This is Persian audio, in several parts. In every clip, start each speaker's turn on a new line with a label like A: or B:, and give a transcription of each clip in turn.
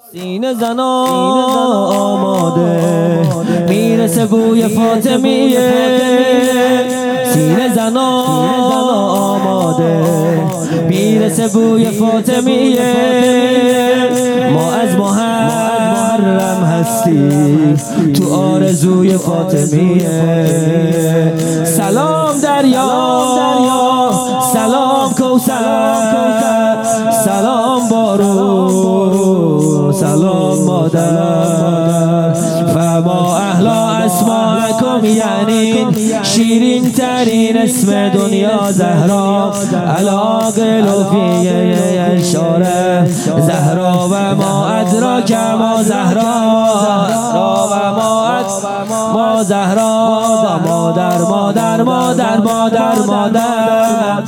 A: سینه زنا آماده میرسه بوی فاطمیه. سینه زنا آماده میرسه بوی فاطمیه. ما از محرم هستی تو آرزوی فاطمیه. سلام دریا، سلام کوثر، سلام بارون، سلام مادر. فما اهلا اسماءکم، یعنی شیرین ترین اسم دنیا زهرا. علا قلوفیه اشاره زهرا و ما ادراک ما زهرا. و ما زهرا. مادر مادر مادر مادر مادر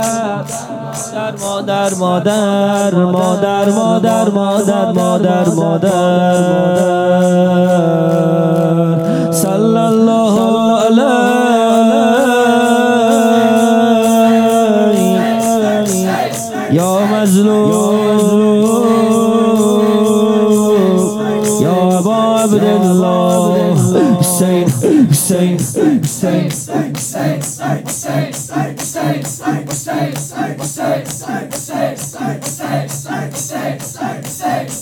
A: مادر مادر مادر مادر مادر مادر مادر. صلی الله علیه یا مظلوم یا ابا عبدالله حسین حسین حسین حسین.